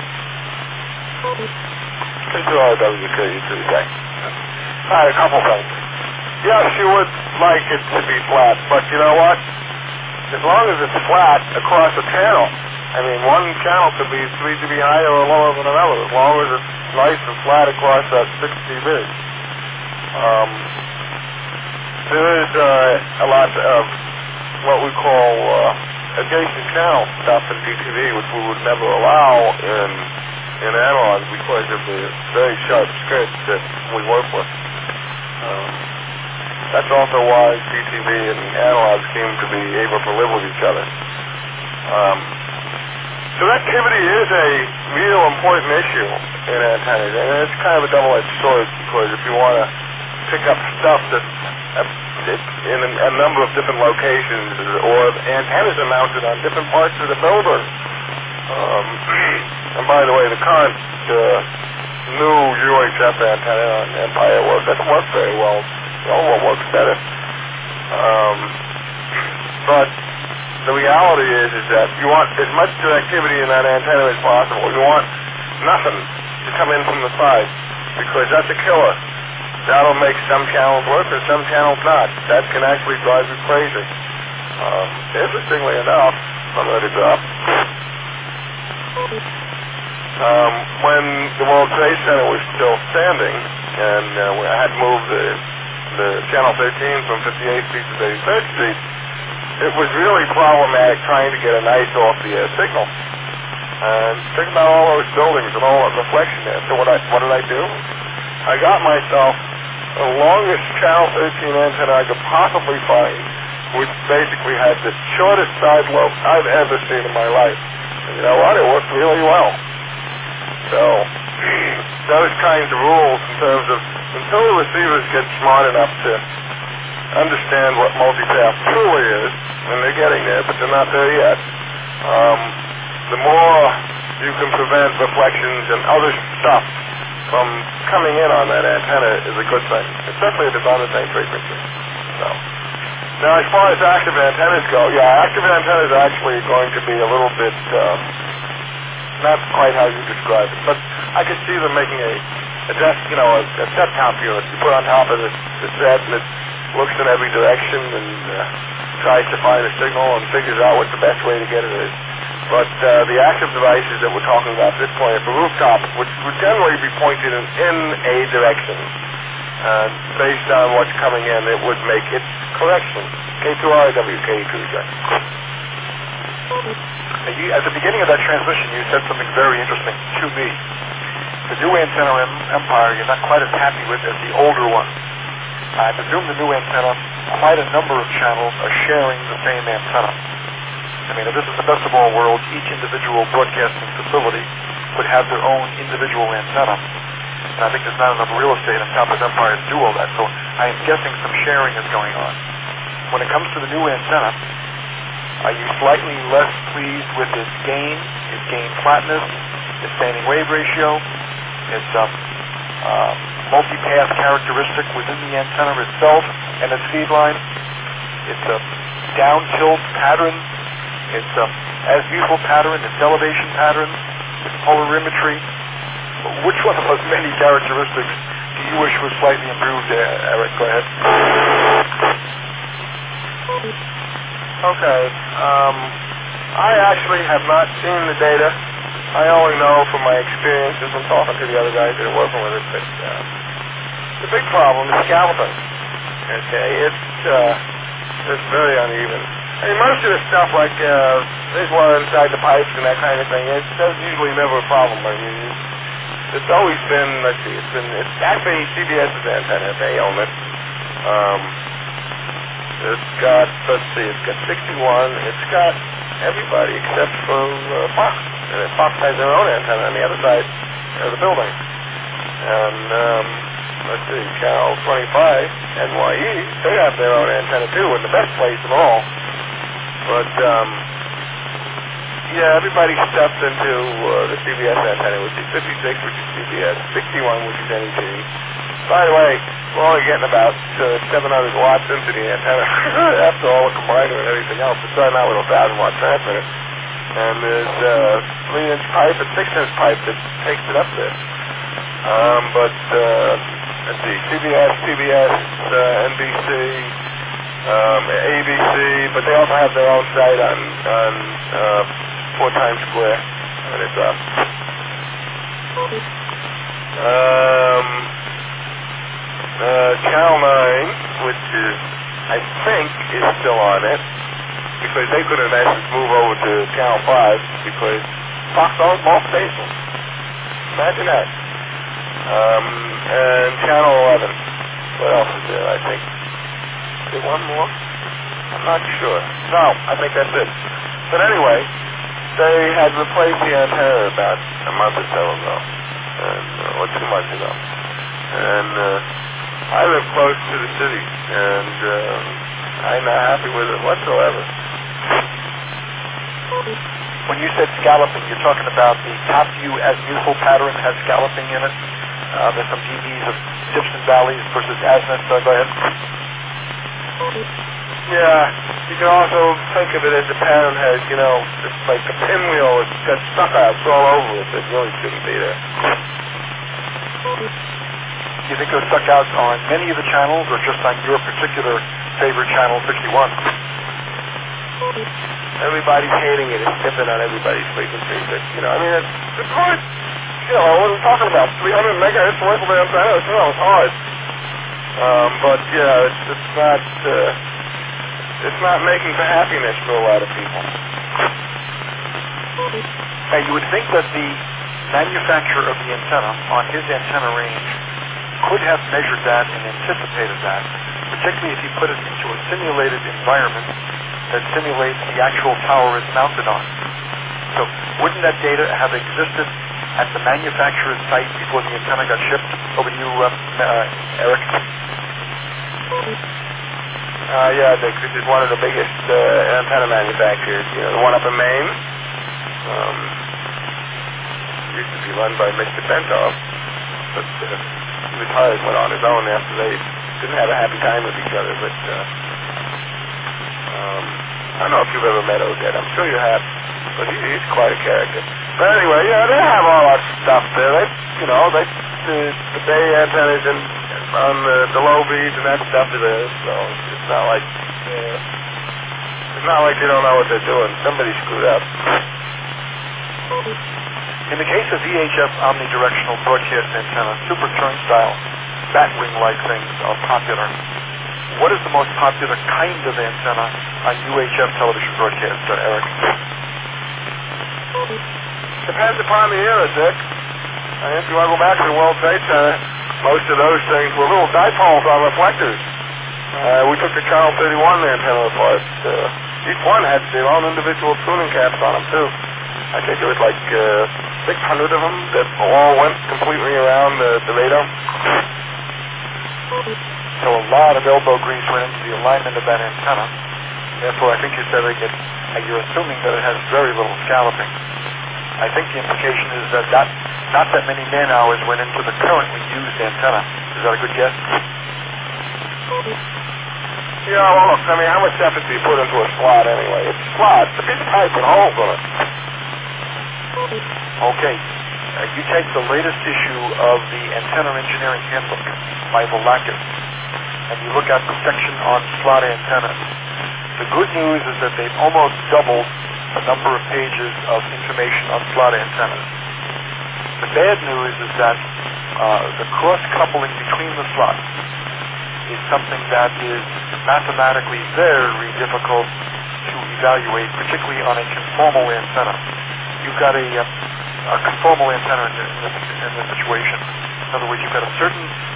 K2RAW, KE2EJ. All right, a couple things. Yes, you would like it to be flat, but you know what? As long as it's flat across a channel, I mean, one channel could be 3 dB higher or lower than another, as long as it's nice and flat across that 6 dB. There is a lot of what we call adjacent channel stuff in DTV, which we would never allow in analog because of the very sharp scripts that we work with. That's also why DTV and analog seem to be able to live with each other. Directivity is a real important issue in antennas, and it's kind of a double-edged sword because if you want to pick up stuff that's in a number of different locations, or antennas are mounted on different parts of the building. And by the way, the current new UHF antenna on Empire doesn't work very well. What works better? But the reality is that you want as much directivity in that antenna as possible. You want nothing to come in from the side because that's a killer. That'll make some channels work and some channels not. That can actually drive you crazy. Interestingly enough, I'm ready to drop. When the World Trade Center was still standing, and I had moved the Channel 13 from 58th Street to 33rd Street, it was really problematic trying to get a nice off-the-air signal. And think about all those buildings and all that reflection there. So what did I do? I got myself the longest Channel 13 antenna I could possibly find, which basically had the shortest side lobe I've ever seen in my life. And you know what? It worked really well. So those kinds of rules in terms of until the receivers get smart enough to understand what multipath truly is, and they're getting there, but they're not there yet, the more you can prevent reflections and other stuff from coming in on that antenna is a good thing, especially if it's on the same frequency. So, now as far as active antennas go, active antennas are actually going to be a little bit not quite how you describe it, but I could see them making a set count unit you put on top of the set, and it looks in every direction and tries to find a signal and figures out what the best way to get it is. But the active devices that we're talking about at this point at the rooftop would generally be pointed in a direction. Based on what's coming in, it would make its correction. K2RAW, KE2EJ. At the beginning of that transmission, you said something very interesting to me. The new antenna Empire you're not quite as happy with as the older one. I presume the new antenna, quite a number of channels are sharing the same antenna. I mean, if this is the best of all worlds, each individual broadcasting facility would have their own individual antenna. And I think there's not enough real estate on top of Empire to do all that, so I am guessing some sharing is going on. When it comes to the new antenna, are you slightly less pleased with its gain flatness, its standing wave ratio, its multipath characteristic within the antenna itself and its feed line, its down tilt pattern, its as usual pattern, its elevation pattern, its polarimetry? Which one of those many characteristics do you wish was slightly improved, Eric? Go ahead. Okay. I actually have not seen the data. I only know from my experiences from talking to the other guys that are working with it that the big problem is scalping. Okay, it's very uneven. I mean, most of the stuff like there's water inside the pipes and that kind of thing, that's usually never a problem. I mean, it's always been, it's actually CBS's antenna, they own it. It's got, let's see, it's got 61. It's got everybody except for Fox. And Fox has their own antenna on the other side of the building. And, let's see, Channel 25, NYE, they have their own antenna too, in the best place of all. But, yeah, everybody stepped into the CBS antenna, which is 56, which is CBS, 61, which is NET. By the way, we're only getting about 700 watts into the antenna after all the combiner and everything else. It's starting out with a 1,000-watt transmitter. And there's a 3-inch pipe and 6-inch pipe that takes it up there. But, let's see, CBS, NBC, ABC, but they also have their own site on 4 Times Square, and it's up. Channel 9, which is, I think, is still on it, because they could, in essence, move over to Channel 5, because Fox owns both stations. Imagine that. And Channel 11. What else is there, I think? Is there one more? I'm not sure. No, I think that's it. But anyway, they had replaced the antenna about a month or so ago, or 2 months ago. And I live close to the city, and I'm not happy with it whatsoever. When you said scalloping, you're talking about the top view azimuthal pattern has scalloping in it. There's some dBs of dips and valleys versus azimuth. So go ahead. Yeah, you can also think of it as the pattern has, it's like a pinwheel. It's got stuck outs all over it that really shouldn't be there. Do you think those stuck outs on many of the channels or just on your particular favorite channel 61? Everybody's hating it. It's dipping on everybody's frequency. But, it's hard. What are we talking about? 300 megahertz away from the antenna? It's hard. But, yeah, it's not making for happiness for a lot of people. And you would think that the manufacturer of the antenna on his antenna range could have measured that and anticipated that, particularly if he put it into a simulated environment that simulates the actual tower it's mounted on. So wouldn't that data have existed at the manufacturer's site before the antenna got shipped? Over to you, Eric. Yeah, this is one of the biggest antenna manufacturers. The one up in Maine. Used to be run by Mr. Bentoff, but he retired, went on his own after they didn't have a happy time with each other. But I don't know if you've ever met Odette. I'm sure you have, but he's quite a character. But anyway, they have all that stuff there. The Bay antennas on the low beads and that stuff is there. So it's not like they don't know what they're doing. Somebody screwed up. In the case of VHF omnidirectional broadcast antenna, super turnstile, bat wing-like things are popular. What is the most popular kind of antenna on UHF television broadcast, Eric? Depends upon the era, Dick. If you want to go back to the World Trade Center, most of those things were little dipoles on reflectors. We took the Channel 31 antenna apart. Each one had their own individual tuning caps on them, too. I think there was like 600 of them that all went completely around the radar. So a lot of elbow grease went into the alignment of that antenna. Therefore, I think you said you're assuming that it has very little scalloping. I think the implication is that not that many man-hours went into the currently used antenna. Is that a good guess? Yeah, well, look, how much effort do you put into a slot anyway? It's a slot. It's a piece of pipe with holes in it. Okay. You take the latest issue of the Antenna Engineering Handbook by Volakis, and you look at the section on slot antennas. The good news is that they've almost doubled the number of pages of information on slot antennas. The bad news is that the cross-coupling between the slots is something that is mathematically very difficult to evaluate, particularly on a conformal antenna. You've got a conformal antenna in this situation. In other words, you've got a certain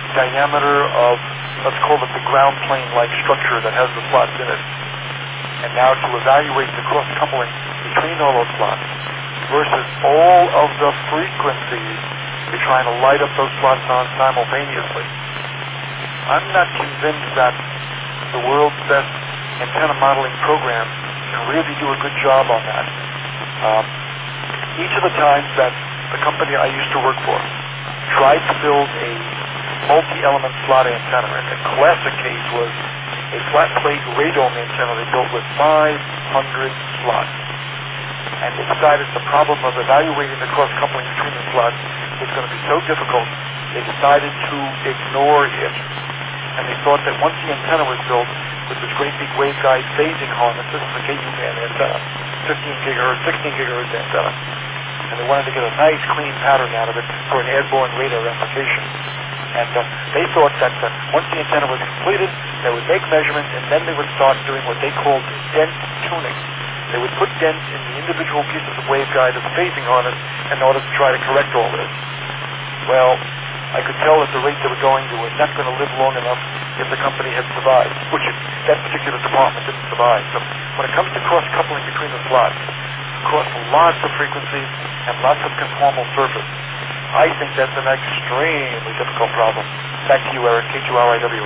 diameter of, let's call it the ground plane-like structure that has the slots in it, and now to evaluate the cross-coupling between all those slots versus all of the frequencies you're trying to light up those slots on simultaneously. I'm not convinced that the world's best antenna modeling program can really do a good job on that. Each of the times that the company I used to work for tried to build a multi-element slot antenna, and the classic case was a flat-plate radome antenna they built with 500 slots. And they decided the problem of evaluating the cross-coupling between the slots was going to be so difficult, they decided to ignore it. And they thought that once the antenna was built with this great big waveguide phasing harness, this is a KU-band antenna, 15 gigahertz, 16 gigahertz antenna, and they wanted to get a nice clean pattern out of it for an airborne radar application. And they thought that once the antenna was completed, they would make measurements, and then they would start doing what they called dent tuning. They would put dents in the individual pieces of waveguide of the phasing harness in order to try to correct all this. Well, I could tell at the rate they were going, they were not going to live long enough if the company had survived, which that particular department didn't survive. So when it comes to cross-coupling between the slots, across lots of frequencies and lots of conformal surface, I think that's an extremely difficult problem. Back to you, Eric, K2RIW.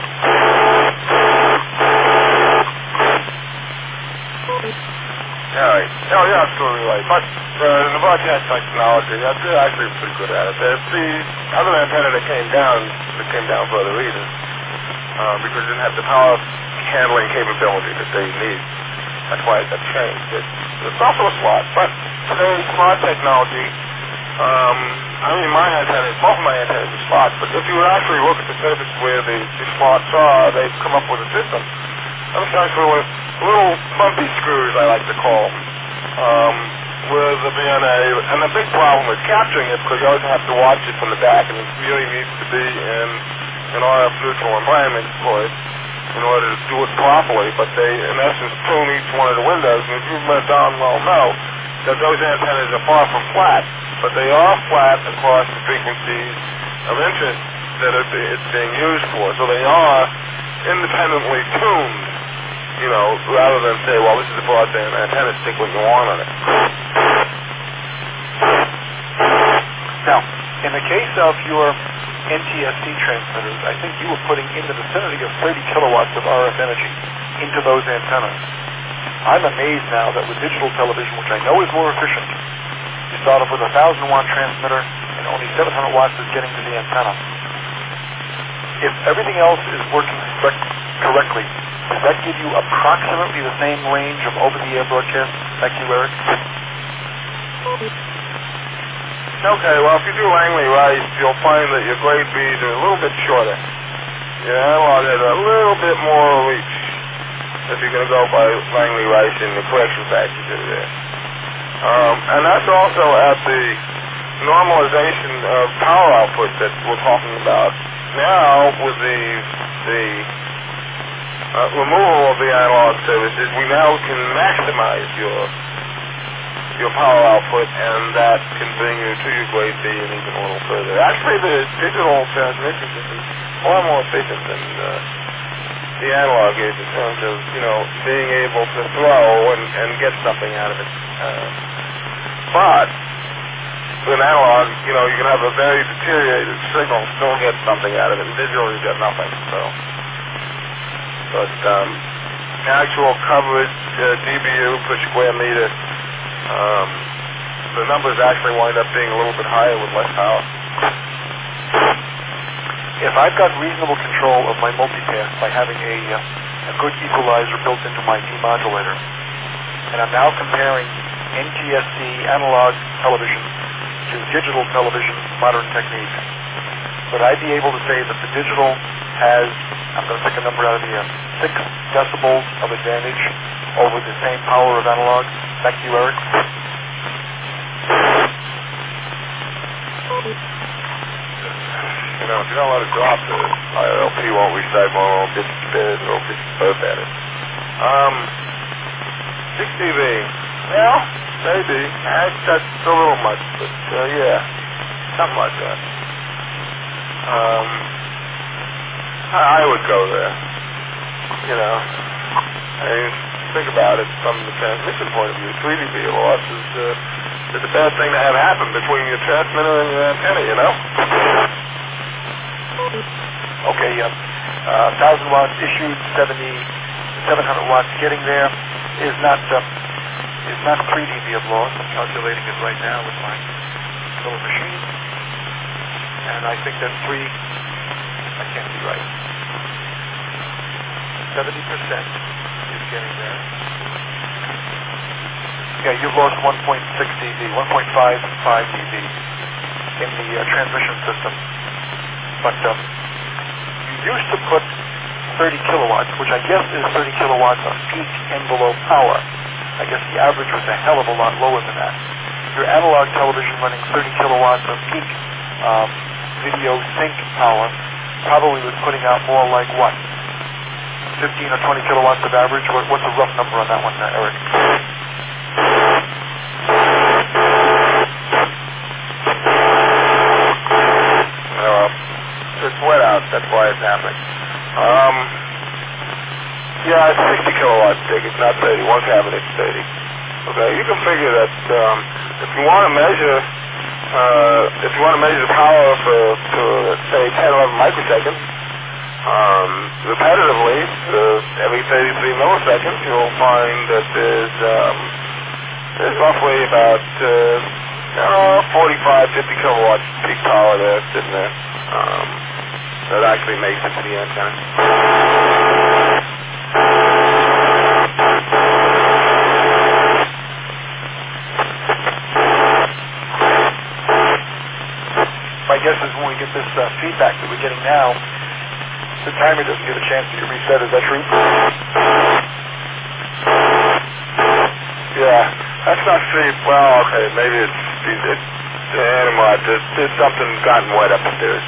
Yeah, you're absolutely right. But the broadcast technology, that's actually pretty good at it. The other antenna that came down for other reasons, because it didn't have the power handling capability that they need. That's why it got changed. It's also a slot, but today's slot technology, my antennas, both of my antennas are slots, but if you actually look at the surface where the slots are, they've come up with a system. Sometimes with little bumpy screws, I like to call them, with the VNA, and the big problem is capturing it because you always have to watch it from the back, and it really needs to be in an RF neutral environment for it in order to do it properly, but they, in essence, tune each one of the windows, and as you've darn well know, that those antennas are far from flat, but they are flat across the frequencies of interest that it's being used for, so they are independently tuned, rather than say, well, this is a broadband antenna, stick what you want on it. Now, in the case of your NTSC transmitters, I think you were putting in the vicinity of 30 kilowatts of RF energy into those antennas. I'm amazed now that with digital television, which I know is more efficient, you start off with a 1,000-watt transmitter and only 700 watts is getting to the antenna. If everything else is working correctly, does that give you approximately the same range of over-the-air broadcast? Back to you, Eric. Okay, well, if you do Langley Rice, you'll find that your grade Bs are a little bit shorter. Your analog has a little bit more reach if you're going to go by Langley Rice and the correction factors that are there. And that's also at the normalization of power output that we're talking about. Now, with the removal of the analog services, we now can maximize your power output, and that can bring you to your grade B and even a little further. Actually, the digital transmission system is far more efficient than the analog is in terms of, being able to throw and get something out of it. But with an analog, you can have a very deteriorated signal, still get something out of it. In digital, you get nothing. But actual coverage, dBu per square meter, the numbers actually wind up being a little bit higher with less power. If I've got reasonable control of my multipath by having a good equalizer built into my demodulator, and I'm now comparing NTSC analog television to digital television modern techniques, would I be able to say that the digital has, I'm going to pick a number out of the air, 6 decibels of advantage over the same power of analog? Back to you, Eric. If you don't let it drop, the IRLP won't recite more, won't get spared, or get both at it. 6 dB. Well, maybe. That's a little much, but yeah, something like that. I would go there. You know, I mean, think about it from the transmission point of view. 3 dB loss is the best thing to have happen between your transmitter and your antenna, you know? Okay, 1,000 watts issued, 700 watts getting there is not 3 dB of loss. I'm calculating it right now with my little machine, and I think that I can't be right. 70% is getting there. Yeah, you've lost 1.6 dB, 1.55 dB in the transmission system. But you used to put 30 kilowatts, which I guess is 30 kilowatts of peak envelope power. I guess the average was a hell of a lot lower than that. Your analog television running 30 kilowatts of peak video sync power probably was putting out more like what? 15 or 20 kilowatts of average? What's a rough number on that one, Eric? It's wet out, that's why it's happening. Yeah, it's 60 kilowatts big, it's not 30. One cabinet's 30. Okay, you can figure that if you want to measure the power for say 10, 11 microseconds, repetitively, every 33 milliseconds, you'll find that there's roughly about 45, 50 kilowatts peak power there sitting there. That actually makes it to the antenna. My guess is when we get this feedback that we're getting now, the timer doesn't get a chance to get reset. Is that true? Yeah, that's not free. Well, okay, maybe there's something gotten wet upstairs.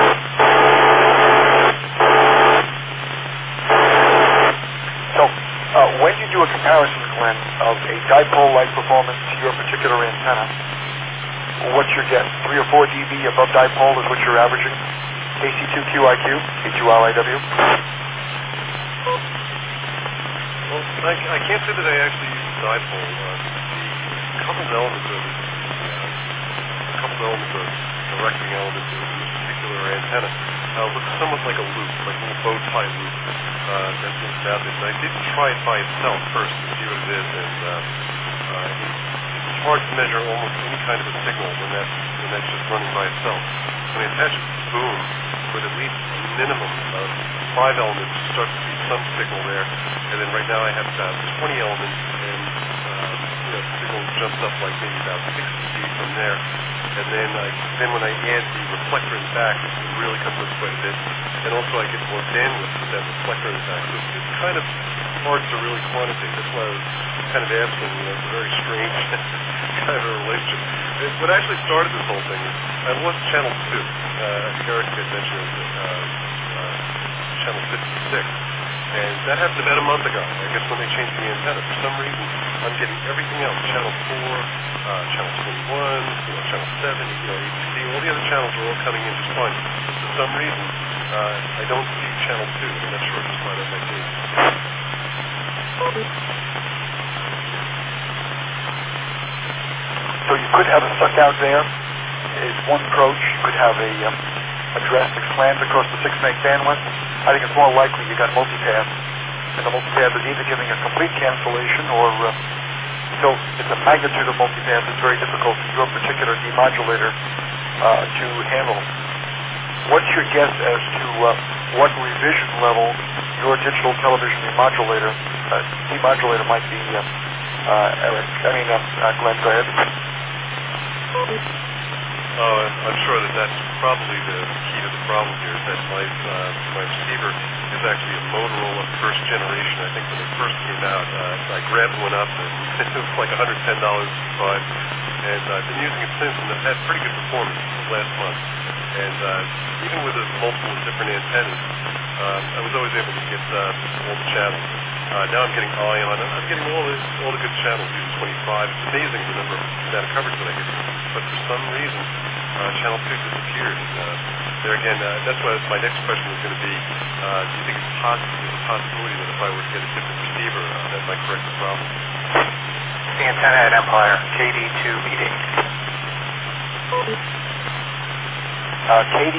So, when you do a comparison, Glenn, of a dipole-like performance to your particular antenna, what's your guess? 3 or 4 dB above dipole is what you're averaging? AC2QIQ, A2RIW? Well, I can't say that I actually use dipole. The coupled elements of directing elements of this particular antenna looks somewhat like a loop, like a little bow tie loop that's mounted. I did try it by itself first to see what it is, and it's hard to measure almost any kind of a signal when that's just running by itself. When I attach it to the boom with at least a minimum of 5 elements, you start to see some signal there, and then right now I have about 20 elements, and the signal jumps up like maybe about 6 dB from there. And then when I add the reflector in the back, it really comes up quite a bit. And also I get more bandwidth with that reflector in the back. So it's kind of hard to really quantitate. That's why I was kind of asking, it's a very strange kind of a relationship. What actually started this whole thing is I lost channel 2. I think Eric had mentioned channel 56. And that happened about a month ago, I guess, when they changed the antenna. For some reason, I'm getting everything else. Channel 4, channel 21, channel 7, ABC, all the other channels are all coming in just fine. But for some reason, I don't see channel 2. I'm not sure just why that might be. So you could have a suck out there, is one approach. You could have a drastic slant across the 6 meg bandwidth. I think it's more likely you got multipath, and the multipath is either giving a complete cancellation or so it's a magnitude of multipath that's very difficult for your particular demodulator to handle. What's your guess as to what revision level your digital television demodulator might be, Eric? Glenn, go ahead. I'm sure that's probably the key to the problem here, is that my receiver is actually a Motorola first generation. I think when it first came out, I grabbed one up, and it was like $110 to buy, and I've been using it since, and I've had pretty good performance last month. And even with multiple different antennas, I was always able to get all the channels. Now I'm getting ion, and I'm getting all the good channels, using 25. It's amazing the number of data coverage that I get. But for some reason, channel 2 disappeared. there again, that's what my next question was going to be. Do you think there's a possibility that if I were to get a different receiver, that might correct the problem? The antenna at Empire, KD2PD. KD